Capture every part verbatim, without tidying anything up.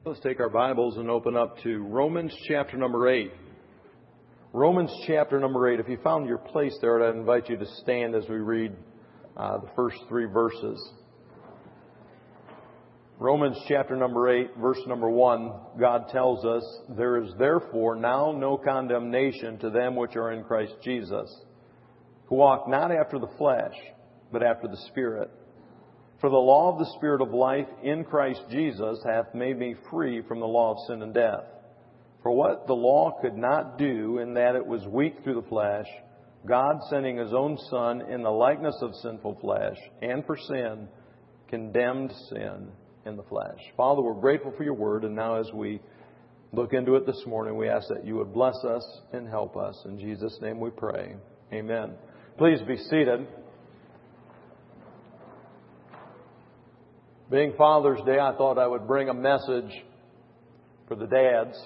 Let's take our Bibles and open up to Romans chapter number eight. Romans chapter number eight. If you found your place there, I'd invite you to stand as we read uh, the first three verses. Romans chapter number eight, verse number one, God tells us, "There is therefore now no condemnation to them which are in Christ Jesus, who walk not after the flesh, but after the Spirit. For the law of the Spirit of life in Christ Jesus hath made me free from the law of sin and death. For what the law could not do, in that it was weak through the flesh, God sending His own Son in the likeness of sinful flesh, and for sin, condemned sin in the flesh." Father, we're grateful for your word, and now as we look into it this morning, we ask that you would bless us and help us. In Jesus' name we pray. Amen. Please be seated. Being Father's Day, I thought I would bring a message for the dads.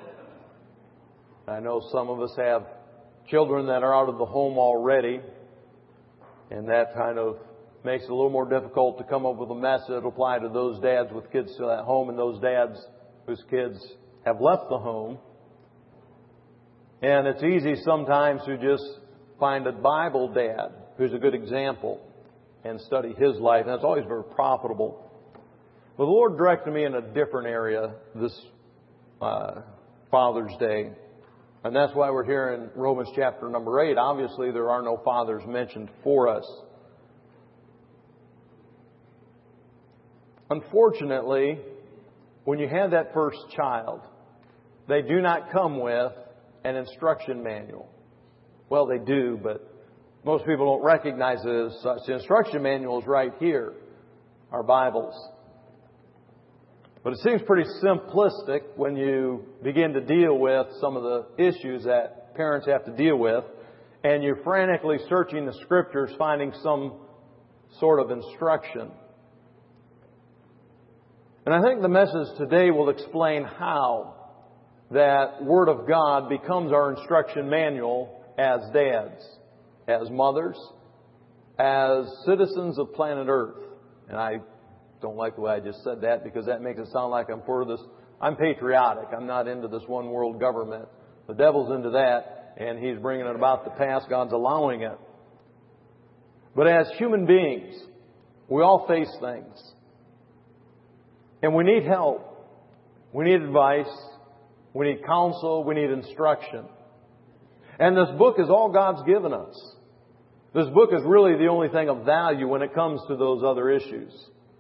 I know some of us have children that are out of the home already, and that kind of makes it a little more difficult to come up with a message that will apply to those dads with kids still at home and those dads whose kids have left the home. And it's easy sometimes to just find a Bible dad who's a good example and study his life, and that's always very profitable. But the Lord directed me in a different area this uh, Father's Day. And that's why we're here in Romans chapter number eight. Obviously, there are no fathers mentioned for us. Unfortunately, when you have that first child, they do not come with an instruction manual. Well, they do, but most people don't recognize it as such. The instruction manual is right here, our Bibles. But it seems pretty simplistic when you begin to deal with some of the issues that parents have to deal with, and you're frantically searching the Scriptures, finding some sort of instruction. And I think the message today will explain how that Word of God becomes our instruction manual as dads, as mothers, as citizens of planet Earth. And I don't like the way I just said that, because that makes it sound like I'm for this. I'm patriotic. I'm not into this one world government. The devil's into that, and he's bringing it about to pass. God's allowing it. But as human beings, we all face things. And we need help. We need advice. We need counsel. We need instruction. And this book is all God's given us. This book is really the only thing of value when it comes to those other issues.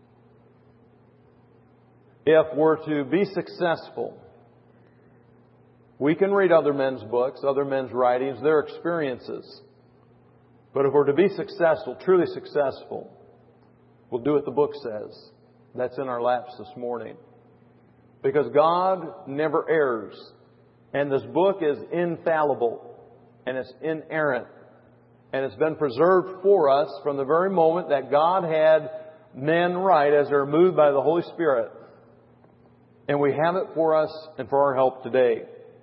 If we're to be successful, we can read other men's books, other men's writings, their experiences. But if we're to be successful, truly successful, we'll do what the book says. That's in our laps this morning. Because God never errs. And this book is infallible. And it's inerrant. And it's been preserved for us from the very moment that God had men write as they're moved by the Holy Spirit. And we have it for us and for our help today.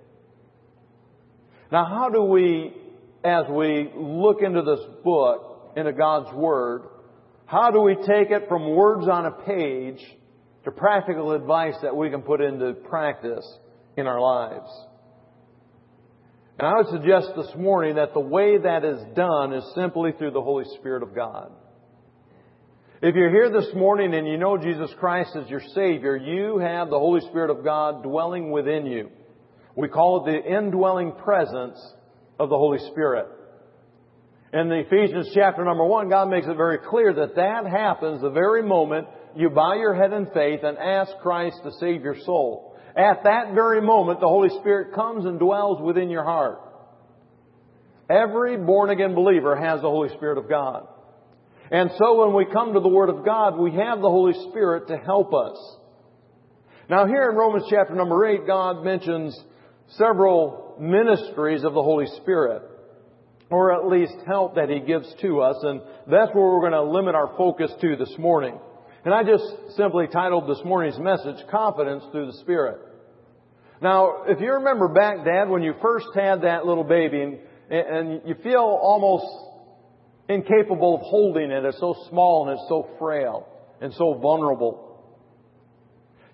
Now, how do we, as we look into this book, into God's Word, how do we take it from words on a page to practical advice that we can put into practice in our lives? And I would suggest this morning that the way that is done is simply through the Holy Spirit of God. If you're here this morning and you know Jesus Christ as your Savior, you have the Holy Spirit of God dwelling within you. We call it the indwelling presence of the Holy Spirit. In the Ephesians chapter number one, God makes it very clear that that happens the very moment you bow your head in faith and ask Christ to save your soul. At that very moment, the Holy Spirit comes and dwells within your heart. Every born-again believer has the Holy Spirit of God. And so when we come to the Word of God, we have the Holy Spirit to help us. Now here in Romans chapter number eight, God mentions several ministries of the Holy Spirit, or at least help that He gives to us. And that's where we're going to limit our focus to this morning. And I just simply titled this morning's message, Confidence Through the Spirit. Now, if you remember back, Dad, when you first had that little baby and, and you feel almost incapable of holding it. It's so small and it's so frail and so vulnerable.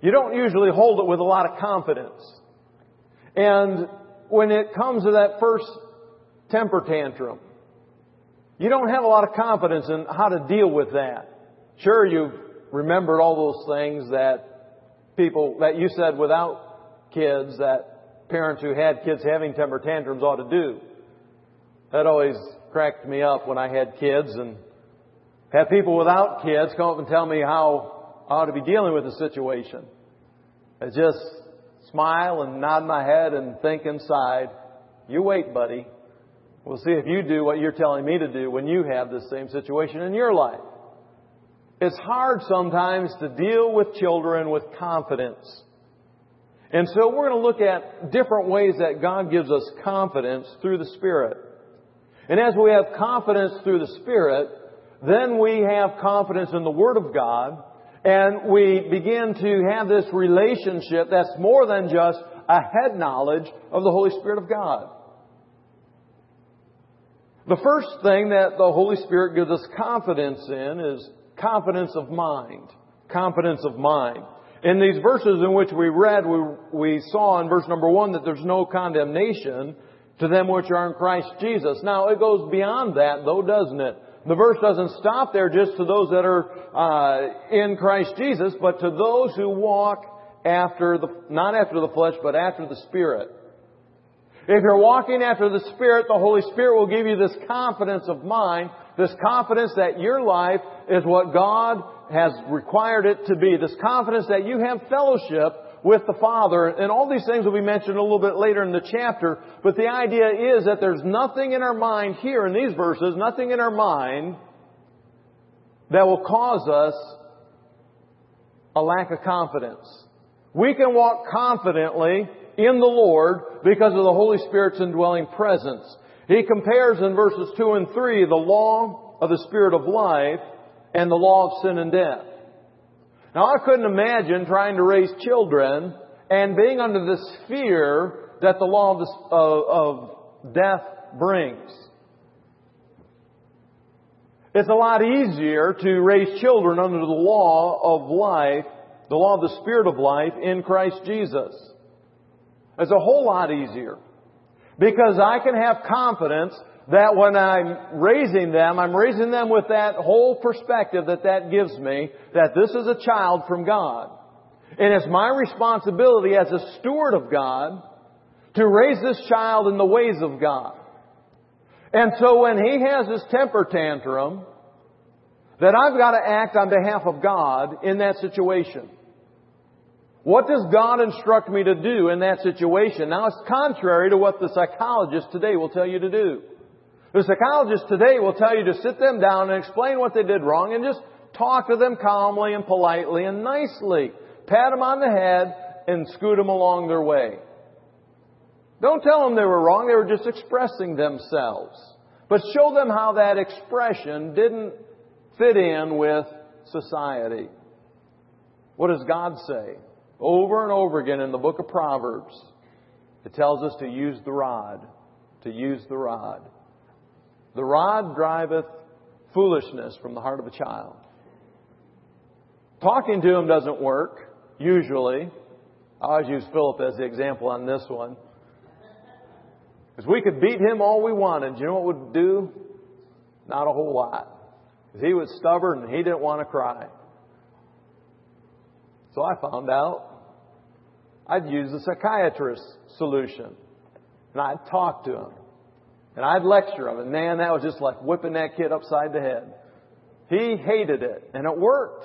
You don't usually hold it with a lot of confidence. And when it comes to that first temper tantrum, you don't have a lot of confidence in how to deal with that. Sure, you've remembered all those things that people, that you said without kids, that parents who had kids having temper tantrums ought to do. That always cracked me up when I had kids and had people without kids come up and tell me how I ought to be dealing with the situation. I just smile and nod my head and think inside, you wait, buddy. We'll see if you do what you're telling me to do when you have the same situation in your life. It's hard sometimes to deal with children with confidence. And so we're going to look at different ways that God gives us confidence through the Spirit. And as we have confidence through the Spirit, then we have confidence in the Word of God, and we begin to have this relationship that's more than just a head knowledge of the Holy Spirit of God. The first thing that the Holy Spirit gives us confidence in is confidence of mind. Confidence of mind. In these verses in which we read, we, we saw in verse number one that there's no condemnation to them which are in Christ Jesus. Now, it goes beyond that, though, doesn't it? The verse doesn't stop there just to those that are uh, in Christ Jesus, but to those who walk after the, not after the flesh, but after the Spirit. If you're walking after the Spirit, the Holy Spirit will give you this confidence of mind, this confidence that your life is what God has required it to be, this confidence that you have fellowship with the Father. And all these things will be mentioned a little bit later in the chapter. But the idea is that there's nothing in our mind here in these verses, nothing in our mind that will cause us a lack of confidence. We can walk confidently in the Lord because of the Holy Spirit's indwelling presence. He compares in verses two and three the law of the Spirit of life and the law of sin and death. Now, I couldn't imagine trying to raise children and being under this fear that the law of, this, uh, of death brings. It's a lot easier to raise children under the law of life, the law of the Spirit of life in Christ Jesus. It's a whole lot easier. Because I can have confidence that when I'm raising them, I'm raising them with that whole perspective that that gives me, that this is a child from God. And it's my responsibility as a steward of God to raise this child in the ways of God. And so when he has his temper tantrum, that I've got to act on behalf of God in that situation. What does God instruct me to do in that situation? Now, it's contrary to what the psychologist today will tell you to do. The psychologist today will tell you to sit them down and explain what they did wrong and just talk to them calmly and politely and nicely. Pat them on the head and scoot them along their way. Don't tell them they were wrong. They were just expressing themselves. But show them how that expression didn't fit in with society. What does God say? Over and over again in the book of Proverbs, it tells us to use the rod. To use the rod. The rod driveth foolishness from the heart of a child. Talking to him doesn't work, usually. I always use Philip as the example on this one. Because we could beat him all we wanted. Do you know what it would do? Not a whole lot. Because he was stubborn and he didn't want to cry. So I found out I'd use the psychiatrist's solution. And I'd talk to him. And I'd lecture him. And man, that was just like whipping that kid upside the head. He hated it. And it worked.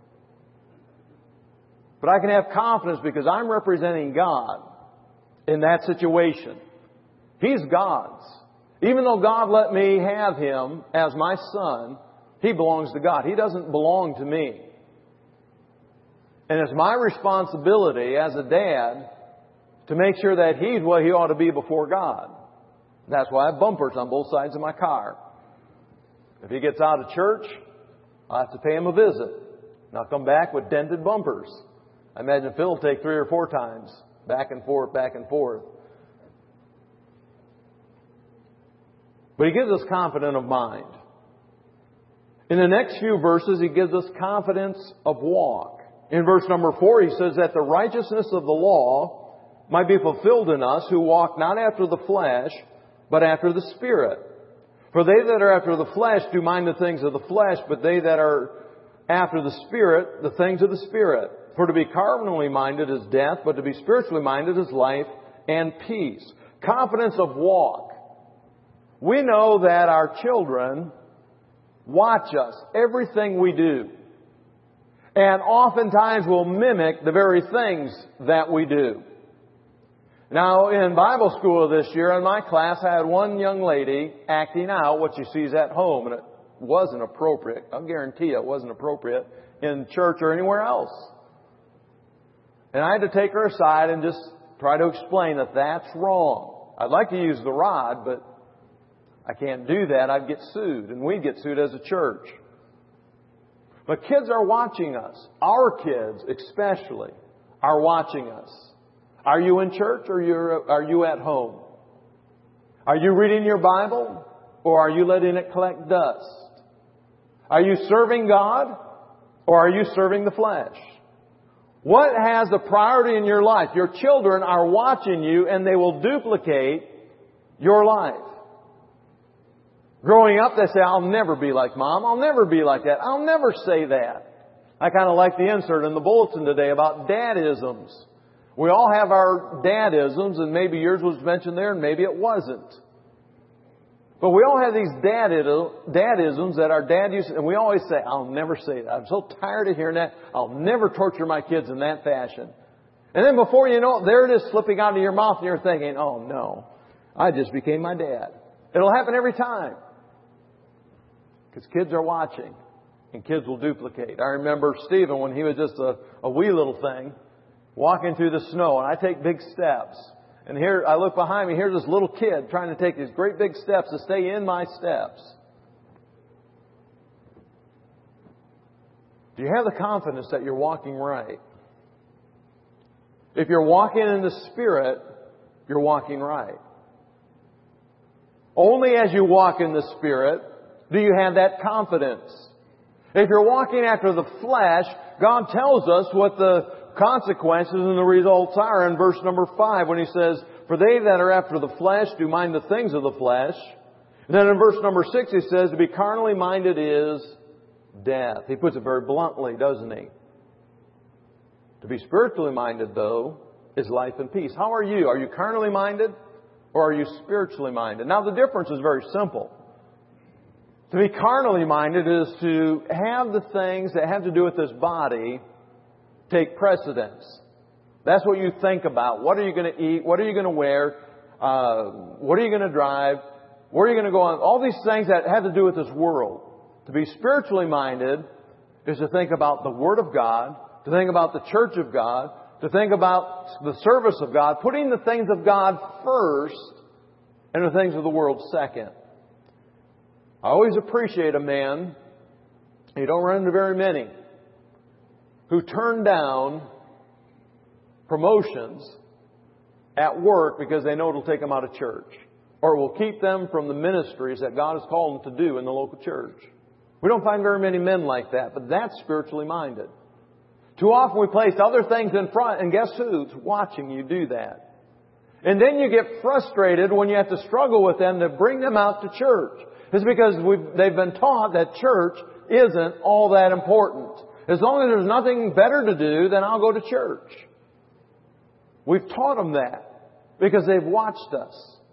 But I can have confidence because I'm representing God in that situation. He's God's. Even though God let me have him as my son, he belongs to God. He doesn't belong to me. And it's my responsibility as a dad to make sure that he's what he ought to be before God. That's why I have bumpers on both sides of my car. If he gets out of church, I'll have to pay him a visit. And I'll come back with dented bumpers. I imagine Phil will take three or four times. Back and forth, back and forth. But he gives us confidence of mind. In the next few verses, he gives us confidence of walk. In verse number four, he says that the righteousness of the law might be fulfilled in us who walk not after the flesh, but after the Spirit. For they that are after the flesh do mind the things of the flesh, but they that are after the Spirit, the things of the Spirit. For to be carnally minded is death, but to be spiritually minded is life and peace. Confidence of walk. We know that our children watch us, everything we do. And oftentimes will mimic the very things that we do. Now, in Bible school this year, in my class, I had one young lady acting out what she sees at home. And it wasn't appropriate. I'll guarantee you it wasn't appropriate in church or anywhere else. And I had to take her aside and just try to explain that that's wrong. I'd like to use the rod, but I can't do that. I'd get sued. And we'd get sued as a church. But kids are watching us. Our kids, especially, are watching us. Are you in church or you're, are you at home? Are you reading your Bible or are you letting it collect dust? Are you serving God or are you serving the flesh? What has the priority in your life? Your children are watching you and they will duplicate your life. Growing up, they say, I'll never be like Mom. I'll never be like that. I'll never say that. I kind of like the insert in the bulletin today about dadisms. We all have our dadisms, and maybe yours was mentioned there, and maybe it wasn't. But we all have these dadisms that our dad used to, and we always say, I'll never say that. I'm so tired of hearing that. I'll never torture my kids in that fashion. And then before you know it, there it is slipping out of your mouth, and you're thinking, oh no, I just became my dad. It'll happen every time. Because kids are watching, and kids will duplicate. I remember Stephen when he was just a, a wee little thing, walking through the snow, and I take big steps. And here, I look behind me, here's this little kid trying to take these great big steps to stay in my steps. Do you have the confidence that you're walking right? If you're walking in the Spirit, you're walking right. Only as you walk in the Spirit do you have that confidence. If you're walking after the flesh, God tells us what the consequences and the results are in verse number five when He says, for they that are after the flesh do mind the things of the flesh. And then in verse number six He says, to be carnally minded is death. He puts it very bluntly, doesn't He? To be spiritually minded, though, is life and peace. How are you? Are you carnally minded or are you spiritually minded? Now the difference is very simple. To be carnally minded is to have the things that have to do with this body take precedence. That's what you think about. What are you going to eat? What are you going to wear? Uh, what are you going to drive? Where are you going to go on? All these things that have to do with this world. To be spiritually minded is to think about the Word of God, to think about the church of God, to think about the service of God, putting the things of God first and the things of the world second. I always appreciate a man, you don't run into very many, who turn down promotions at work because they know it'll take them out of church. Or it will keep them from the ministries that God has called them to do in the local church. We don't find very many men like that, but that's spiritually minded. Too often we place other things in front, and guess who's watching you do that? And then you get frustrated when you have to struggle with them to bring them out to church. It's because we've, they've been taught that church isn't all that important. As long as there's nothing better to do, then I'll go to church. We've taught them that because they've watched us.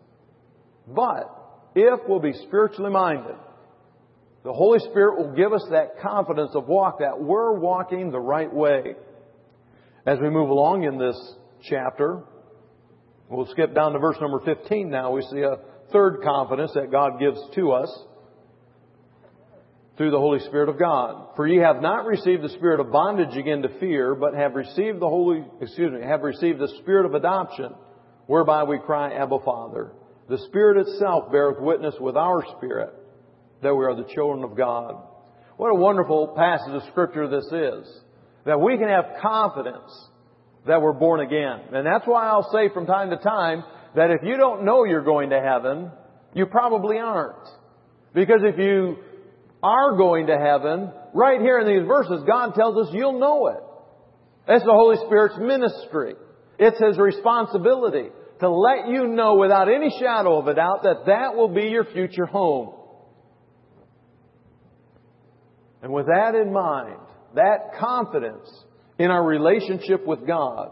But if we'll be spiritually minded, the Holy Spirit will give us that confidence of walk, that we're walking the right way. As we move along in this chapter, we'll skip down to verse number fifteen now. We see a third confidence that God gives to us through the Holy Spirit of God. For ye have not received the spirit of bondage again to fear, but have received the Holy, excuse me, have received the Spirit of adoption, whereby we cry, Abba, Father. The Spirit itself beareth witness with our spirit that we are the children of God. What a wonderful passage of Scripture this is. That we can have confidence that we're born again. And that's why I'll say from time to time that if you don't know you're going to heaven, you probably aren't. Because if you are going to heaven, right here in these verses, God tells us you'll know it. That's the Holy Spirit's ministry. It's His responsibility to let you know without any shadow of a doubt that that will be your future home. And with that in mind, that confidence in our relationship with God,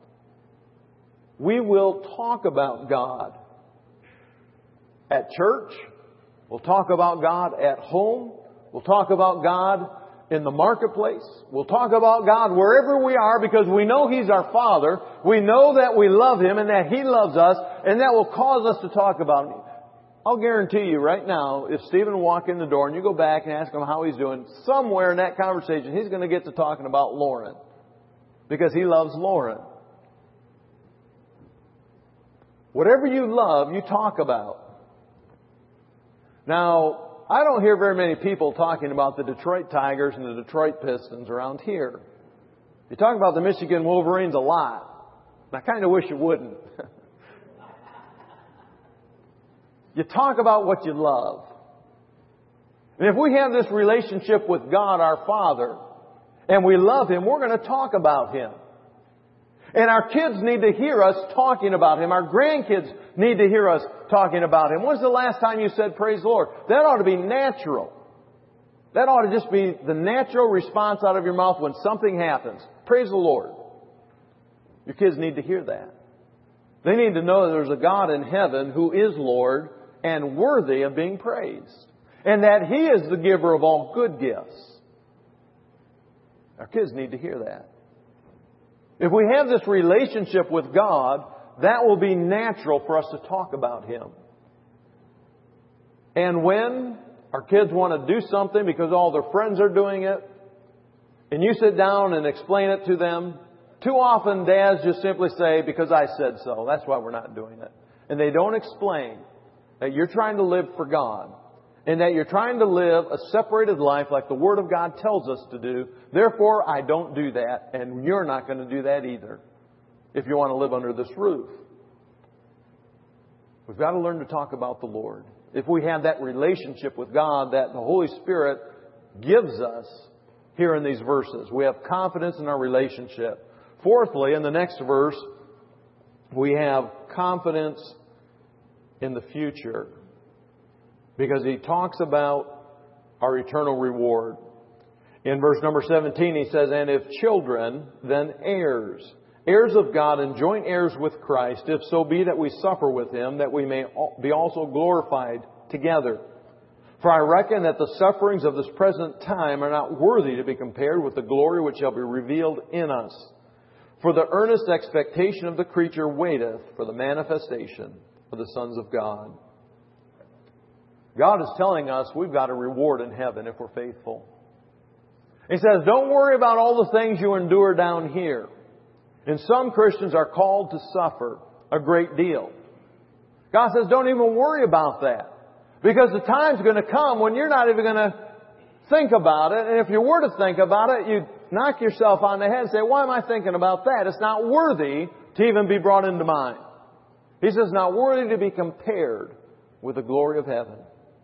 we will talk about God at church. We'll talk about God at home. We'll talk about God in the marketplace. We'll talk about God wherever we are because we know He's our Father. We know that we love Him and that He loves us, and that will cause us to talk about Him. I'll guarantee you right now, if Stephen walk in the door and you go back and ask him how he's doing, somewhere in that conversation he's going to get to talking about Lauren. Because he loves Lauren. Whatever you love, you talk about. Now, I don't hear very many people talking about the Detroit Tigers and the Detroit Pistons around here. You talk about the Michigan Wolverines a lot. And I kind of wish you wouldn't. You talk about what you love. And if we have this relationship with God, our Father, and we love Him, we're going to talk about Him. And our kids need to hear us talking about Him. Our grandkids need to hear us talking about Him. When's the last time you said, praise the Lord? That ought to be natural. That ought to just be the natural response out of your mouth when something happens. Praise the Lord. Your kids need to hear that. They need to know that there's a God in heaven who is Lord and worthy of being praised. And that He is the giver of all good gifts. Our kids need to hear that. If we have this relationship with God, that will be natural for us to talk about Him. And when our kids want to do something because all their friends are doing it, and you sit down and explain it to them, too often dads just simply say, because I said so, that's why we're not doing it. And they don't explain that you're trying to live for God. And that you're trying to live a separated life like the Word of God tells us to do. Therefore, I don't do that. And you're not going to do that either. If you want to live under this roof. We've got to learn to talk about the Lord. If we have that relationship with God that the Holy Spirit gives us here in these verses. We have confidence in our relationship. Fourthly, in the next verse, we have confidence in the future. Because he talks about our eternal reward. In verse number seventeen, he says, and if children, then heirs. Heirs of God and joint heirs with Christ, if so be that we suffer with Him, that we may be also glorified together. For I reckon that the sufferings of this present time are not worthy to be compared with the glory which shall be revealed in us. For the earnest expectation of the creature waiteth for the manifestation of the sons of God. God is telling us we've got a reward in heaven if we're faithful. He says, don't worry about all the things you endure down here. And some Christians are called to suffer a great deal. God says, don't even worry about that. Because the time's going to come when you're not even going to think about it. And if you were to think about it, you'd knock yourself on the head and say, why am I thinking about that? It's not worthy to even be brought into mind. He says, not worthy to be compared with the glory of heaven.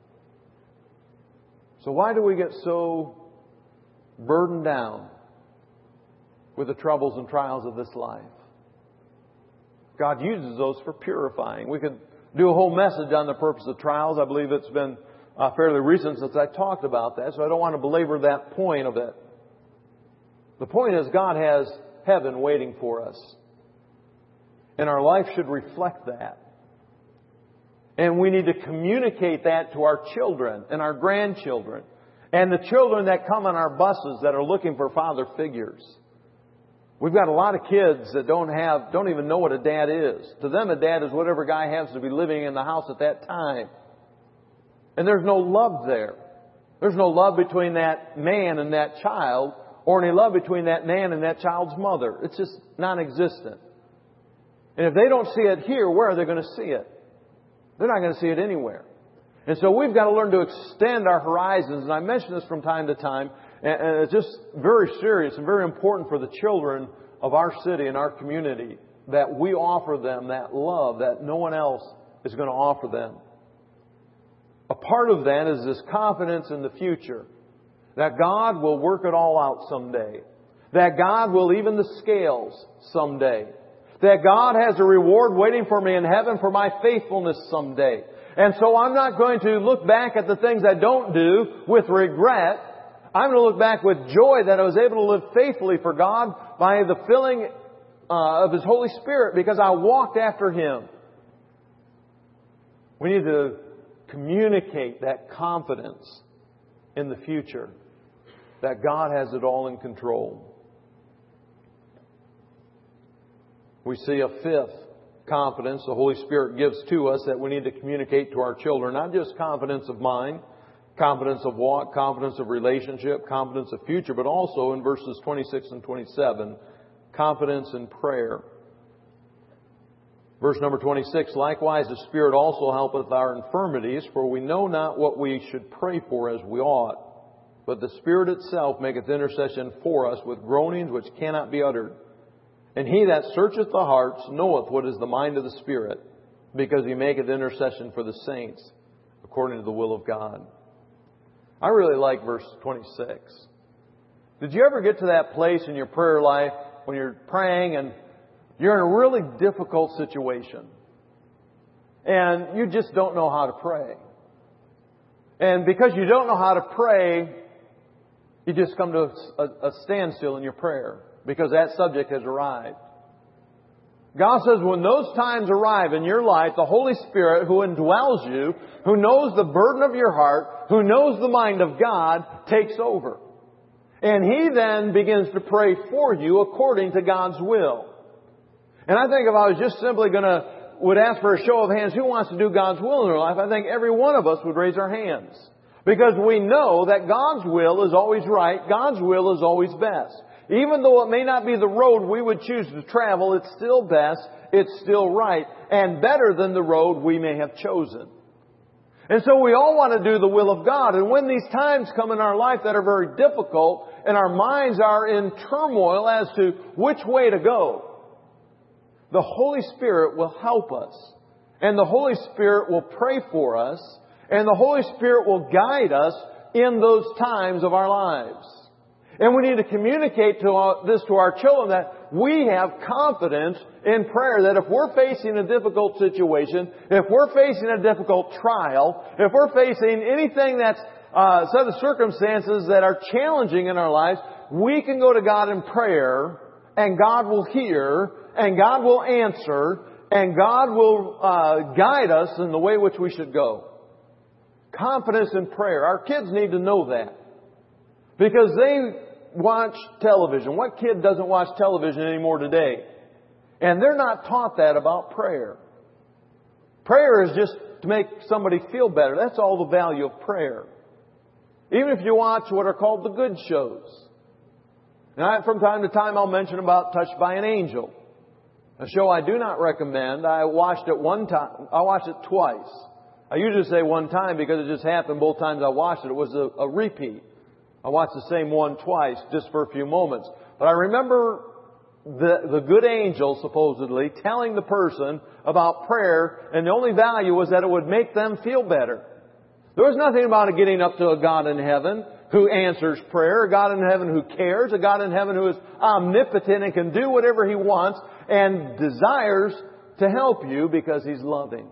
So why do we get so burdened down with the troubles and trials of this life? God uses those for purifying. We could do a whole message on the purpose of trials. I believe it's been uh, fairly recent since I talked about that, so I don't want to belabor that point of it. The point is God has heaven waiting for us. And our life should reflect that. And we need to communicate that to our children and our grandchildren and the children that come on our buses that are looking for father figures. We've got a lot of kids that don't have, don't even know what a dad is. To them, a dad is whatever guy happens to be living in the house at that time. And there's no love there. There's no love between that man and that child, or any love between that man and that child's mother. It's just non-existent. And if they don't see it here, where are they going to see it? They're not going to see it anywhere. And so we've got to learn to extend our horizons. And I mention this from time to time. And it's just very serious and very important for the children of our city and our community that we offer them that love that no one else is going to offer them. A part of that is this confidence in the future. That God will work it all out someday. that God will even the scales someday. That God has a reward waiting for me in heaven for my faithfulness someday. And so I'm not going to look back at the things I don't do with regret. I'm going to look back with joy that I was able to live faithfully for God by the filling uh, of His Holy Spirit because I walked after Him. We need to communicate that confidence in the future that God has it all in control. We see a fifth confidence the Holy Spirit gives to us that we need to communicate to our children. Not just confidence of mind, confidence of walk, confidence of relationship, confidence of future, but also in verses twenty-six and twenty-seven, confidence in prayer. Verse number twenty-six, likewise the Spirit also helpeth our infirmities, for we know not what we should pray for as we ought. But the Spirit itself maketh intercession for us with groanings which cannot be uttered. And He that searcheth the hearts knoweth what is the mind of the Spirit, because He maketh intercession for the saints, according to the will of God. I really like verse twenty-six. Did you ever get to that place in your prayer life when you're praying and you're in a really difficult situation and you just don't know how to pray? And because you don't know how to pray, you just come to a, a standstill in your prayer because that subject has arrived. God says when those times arrive in your life, the Holy Spirit who indwells you, who knows the burden of your heart, who knows the mind of God, takes over. And He then begins to pray for you according to God's will. And I think if I was just simply going to, would ask for a show of hands, who wants to do God's will in their life, I think every one of us would raise our hands. Because we know that God's will is always right. God's will is always best. Even though it may not be the road we would choose to travel, it's still best, it's still right, and better than the road we may have chosen. And so we all want to do the will of God. And when these times come in our life that are very difficult, and our minds are in turmoil as to which way to go, the Holy Spirit will help us. And the Holy Spirit will pray for us. And the Holy Spirit will guide us in those times of our lives. And we need to communicate to our, this to our children that we have confidence in prayer. That if we're facing a difficult situation, if we're facing a difficult trial, if we're facing anything that's uh, set of circumstances that are challenging in our lives, we can go to God in prayer and God will hear and God will answer and God will uh, guide us in the way which we should go. Confidence in prayer. Our kids need to know that. Because they watch television. What kid doesn't watch television anymore today? And they're not taught that about prayer. Prayer is just to make somebody feel better. That's all the value of prayer. Even if you watch what are called the good shows. And I, from time to time I'll mention about Touched by an Angel. A show I do not recommend. I watched it one time. I watched it twice. I usually say one time because it just happened both times I watched it. It was a, a repeat. I watched the same one twice just for a few moments. But I remember the, the good angel, supposedly, telling the person about prayer, and the only value was that it would make them feel better. There was nothing about it getting up to a God in heaven who answers prayer, a God in heaven who cares, a God in heaven who is omnipotent and can do whatever He wants and desires to help you because He's loving.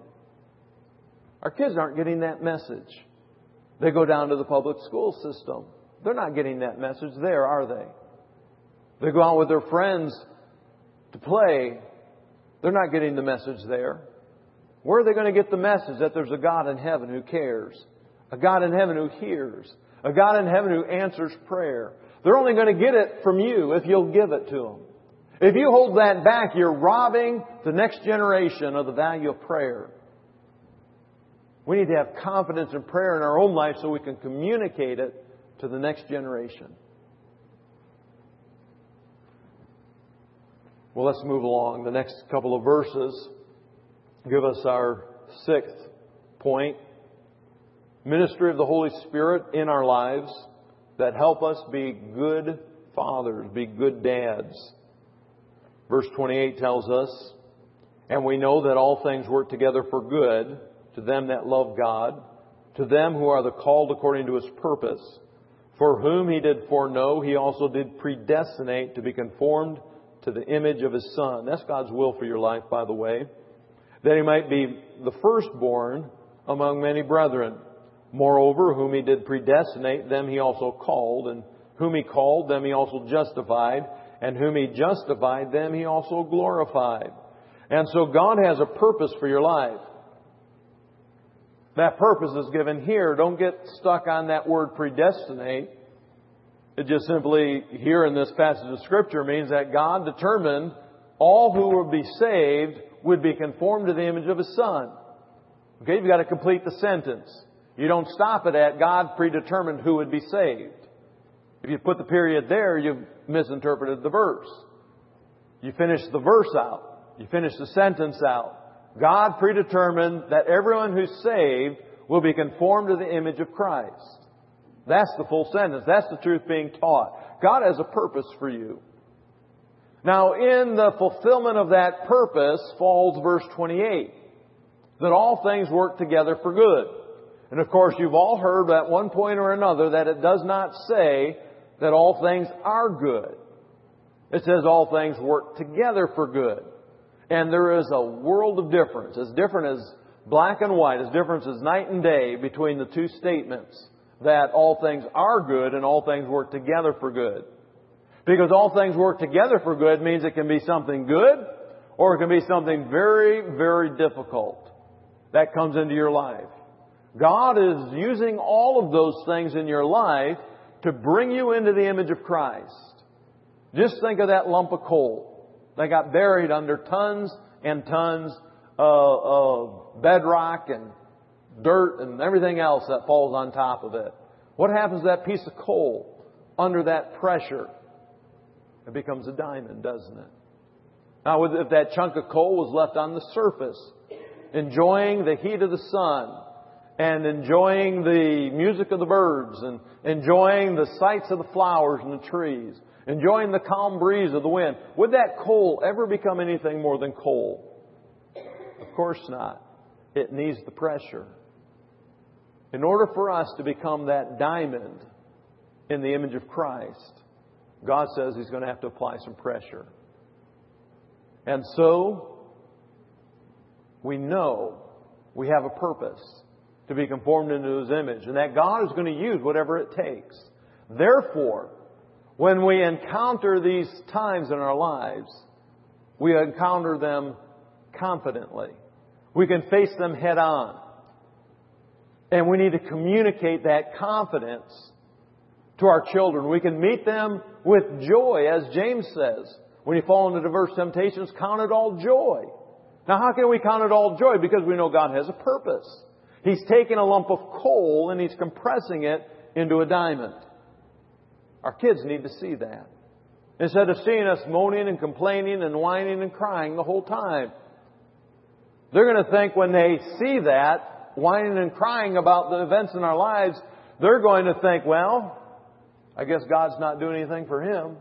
Our kids aren't getting that message. They go down to the public school system. They're not getting that message there, are they? They go out with their friends to play. They're not getting the message there. Where are they going to get the message that there's a God in heaven who cares? A God in heaven who hears? A God in heaven who answers prayer? They're only going to get it from you if you'll give it to them. If you hold that back, you're robbing the next generation of the value of prayer. We need to have confidence in prayer in our own life so we can communicate it to the next generation. Well, let's move along. The next couple of verses give us our sixth point. Ministry of the Holy Spirit in our lives that help us be good fathers, be good dads. Verse twenty-eight tells us, and we know that all things work together for good to them that love God, to them who are the called according to His purpose. For whom He did foreknow, He also did predestinate to be conformed to the image of His Son. That's God's will for your life, by the way. That He might be the firstborn among many brethren. Moreover, whom He did predestinate, them He also called. And whom He called, them He also justified. And whom He justified, them He also glorified. And so God has a purpose for your life. That purpose is given here. Don't get stuck on that word predestinate. It just simply, here in this passage of Scripture, means that God determined all who would be saved would be conformed to the image of His Son. Okay, you've got to complete the sentence. You don't stop it at God predetermined who would be saved. If you put the period there, you've misinterpreted the verse. You finish the verse out. You finish the sentence out. God predetermined that everyone who's saved will be conformed to the image of Christ. That's the full sentence. That's the truth being taught. God has a purpose for you. Now, in the fulfillment of that purpose falls verse twenty-eight. That all things work together for good. And of course, you've all heard at one point or another that it does not say that all things are good. It says all things work together for good. And there is a world of difference, as different as black and white, as different as night and day between the two statements, that all things are good and all things work together for good. Because all things work together for good means it can be something good or it can be something very, very difficult that comes into your life. God is using all of those things in your life to bring you into the image of Christ. Just think of that lump of coal. They got buried under tons and tons of, of bedrock and dirt and everything else that falls on top of it. What happens to that piece of coal under that pressure? It becomes a diamond, doesn't it? Now, if that chunk of coal was left on the surface, enjoying the heat of the sun and enjoying the music of the birds and enjoying the sights of the flowers and the trees, enjoying the calm breeze of the wind, would that coal ever become anything more than coal? Of course not. It needs the pressure. In order for us to become that diamond in the image of Christ, God says He's going to have to apply some pressure. And so, we know we have a purpose to be conformed into His image, and that God is going to use whatever it takes. Therefore, when we encounter these times in our lives, we encounter them confidently. We can face them head on. And we need to communicate that confidence to our children. We can meet them with joy, as James says. When you fall into diverse temptations, count it all joy. Now, how can we count it all joy? Because we know God has a purpose. He's taking a lump of coal and He's compressing it into a diamond. Our kids need to see that. Instead of seeing us moaning and complaining and whining and crying the whole time. They're going to think when they see that, whining and crying about the events in our lives, they're going to think, well, I guess God's not doing anything for him.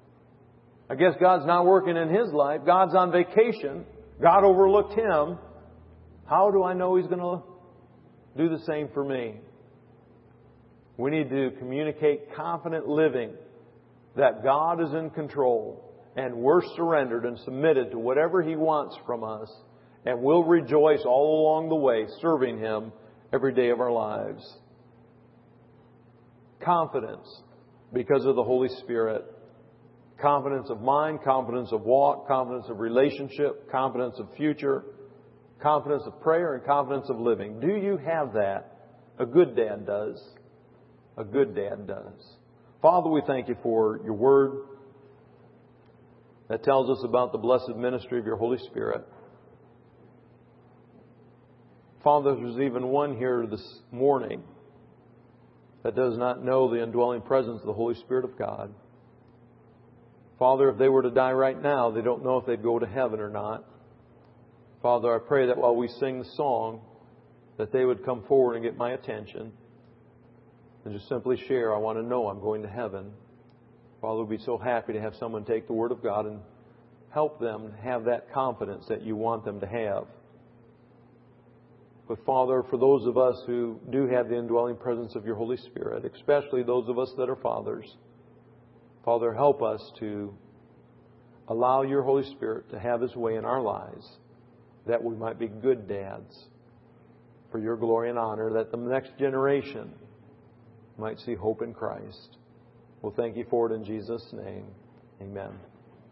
I guess God's not working in his life. God's on vacation. God overlooked him. How do I know He's going to do the same for me? We need to communicate confident living that God is in control and we're surrendered and submitted to whatever He wants from us, and we'll rejoice all along the way serving Him every day of our lives. Confidence because of the Holy Spirit. Confidence of mind, confidence of walk, confidence of relationship, confidence of future, confidence of prayer, and confidence of living. Do you have that? A good dad does. A good dad does. Father, we thank You for Your Word that tells us about the blessed ministry of Your Holy Spirit. Father, there's even one here this morning that does not know the indwelling presence of the Holy Spirit of God. Father, if they were to die right now, they don't know if they'd go to heaven or not. Father, I pray that while we sing the song, that they would come forward and get my attention and just simply share, I want to know I'm going to heaven. Father, we'd be so happy to have someone take the Word of God and help them have that confidence that You want them to have. But Father, for those of us who do have the indwelling presence of your Holy Spirit, especially those of us that are fathers, Father, help us to allow your Holy Spirit to have His way in our lives, that we might be good dads for your glory and honor, that the next generation might see hope in Christ. We'll thank you for it in Jesus' name. Amen.